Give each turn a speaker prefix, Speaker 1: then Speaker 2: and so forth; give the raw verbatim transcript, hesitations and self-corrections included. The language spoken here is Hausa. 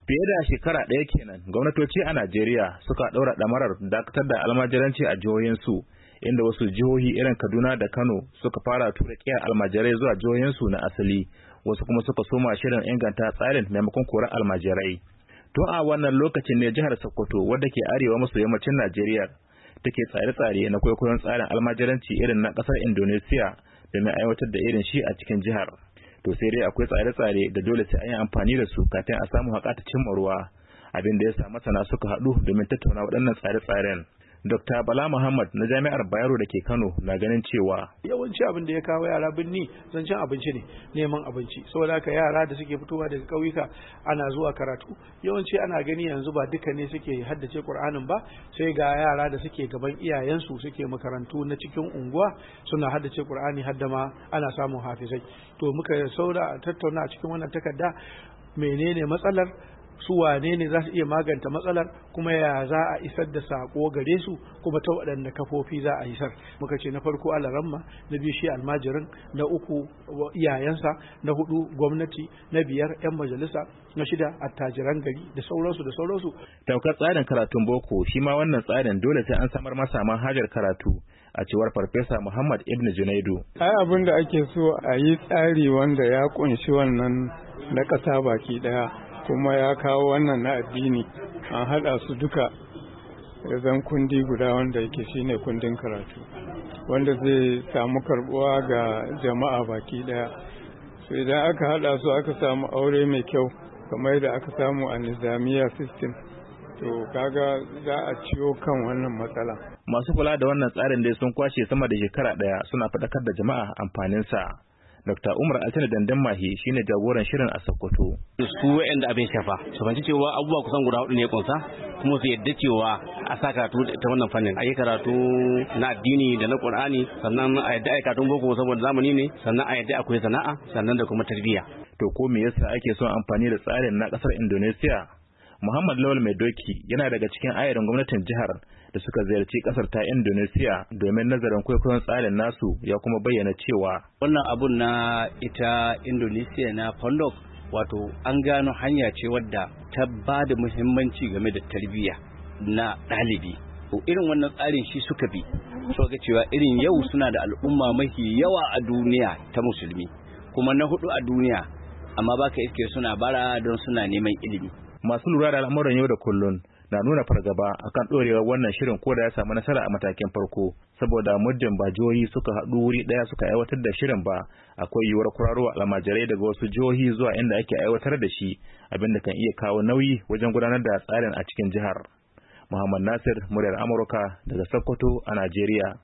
Speaker 1: Fiye da shekara ɗaya kenan gwamnatoci a Najeriya suka ɗaura ɗamarar dakatar da almajiranci a jihohinsu, inda wasu jihohi irin Kaduna da Kano suka fara tura ƙiyar almajirai zuwa jihohinsu na asali, wasu kuma suka soma shirin inganta tsarin maimakon korar almajirai. To a wannan lokacin ne jihar Sokoto, wadda ke arewa maso yammacin Najeriya, take tsare-tsare na kwaikwayon tsarin almajiranci irin na ƙasar Indonesia domin aiwatar da irin shi a cikin jihar. To sai dai akwai tsare-tsare da dole sai an yi amfani da su kafin a samu haƙa ta cimma ruwa, abin da ya sa masana suka haɗu domin tattauna waɗannan tsare-tsaren. Dokta Bala Muhammad na Jami'ar Bayero da ke Kano na ganin cewa
Speaker 2: yawanci abin da ya kawo yara birni zancen abinci ne, neman abinci. Saboda haka yara da suke fitowa daga ƙauyuka ana zuwa karatu, yawanci ana gani yanzu ba duka ne suke haddace Qur'anin ba, sai ga yara da suke gaban iyayensu suke makarantu na cikin unguwa suna haddace Qur'ani, hadda ma ana samun hafizai. To muka saura tattauna a cikin wannan takarda menene matsalar, su wane ne za su iya maganta matsalar, kuma ya za a isar da sako gare su, kuma ta waɗanda kafofi za a isar. Muka ce na farko alaramma, na biyu shi almajirin, na uku iyayensa, na hudu gwamnati, na biyar yan majalisa, na shida attajiran gari da sauransu da sauransu.
Speaker 1: Taukar tsarin karatun boko shi ma wannan tsarin dole sai an samar masa manhajar karatu, a cewar Farfesa Muhammad Ibn Junaidu.
Speaker 3: Ai abin da ake so a yi tsari wanda ya kunshi wannan na ƙasa baki ɗaya, kuma ya kawo wannan na addini, an haɗa su duka zan kundi guda wanda yake shine kundin karatu, wanda zai samu karbuwa ga jama'a baki daya. So idan aka haɗa su aka samu aure mai kyau kamar yadda aka samu a nizamiya system, to kaga za a ciwo kan wannan matsala.
Speaker 1: Masu kula da wannan tsarin dai sun kwashe sama da shekara ɗaya suna faɗakar da jama'a amfaninsa. Dokta Umar Altine Dandan Mahi shine jagoran shirin a Sokoto.
Speaker 4: Su wa'anda abin shafa, su fahimci cewa abubuwa kusan guda hudu ne kunsa, kuma su yadda cewa a sa karatu ta wannan fannin. A yi karatu na addini da na Qur'ani, sannan a yadda a karatun boko saboda zamani ne, sannan a yadda akwai sana'a, sannan da kuma tarbiyya.
Speaker 1: To ko me yasa ake son amfani da tsarin na kasar Indonesia? Muhammad Lawal Mai Doki yana daga cikin ayarin gwamnatin jihar da suka ziyarci kasar ta Indonesia domin nazarin kwaikwayon tsarin nasu, ya kuma bayyana cewa
Speaker 5: wannan abun na ita Indonesia na Pondok, wato an gano hanya ce wadda ta ba da muhimmanci game da tarbiyya na ɗalibi. Irin wannan tsarin shi suka bi, so ga cewa irin yau suna da al'umma mafi yawa a duniya ta musulmi, kuma na hudu a duniya, amma baka iske suna bara don suna neman ilimi.
Speaker 1: Masu lura da al'amuran yau da kullun na nuna fargaba akan ɗorewar wannan shirin ko da ya samu nasara a matakin farko, saboda muddin ba jihohi suka haɗu wuri ɗaya suka aiwatar da shirin ba, akwai yiwuwar kurarowa almajirai daga wasu jihohi zuwa inda ake aiwatar da shi, abin da kan iya kawo nauyi wajen gudanar da tsarin a cikin jihar. Muhammad Nasir, muryar Amurka daga Sokoto a Najeriya.